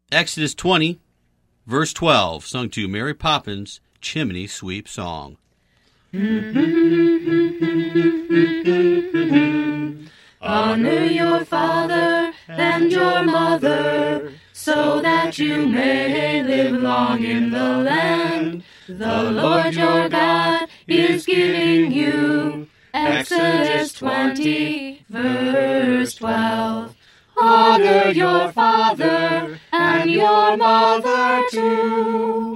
Exodus 20, verse 12, sung to Mary Poppins' Chimney Sweep Song. Honor your father and your mother, so that you may live long in the land the Lord your God is giving you. Exodus 20, verse 12. Honor your father and your mother too.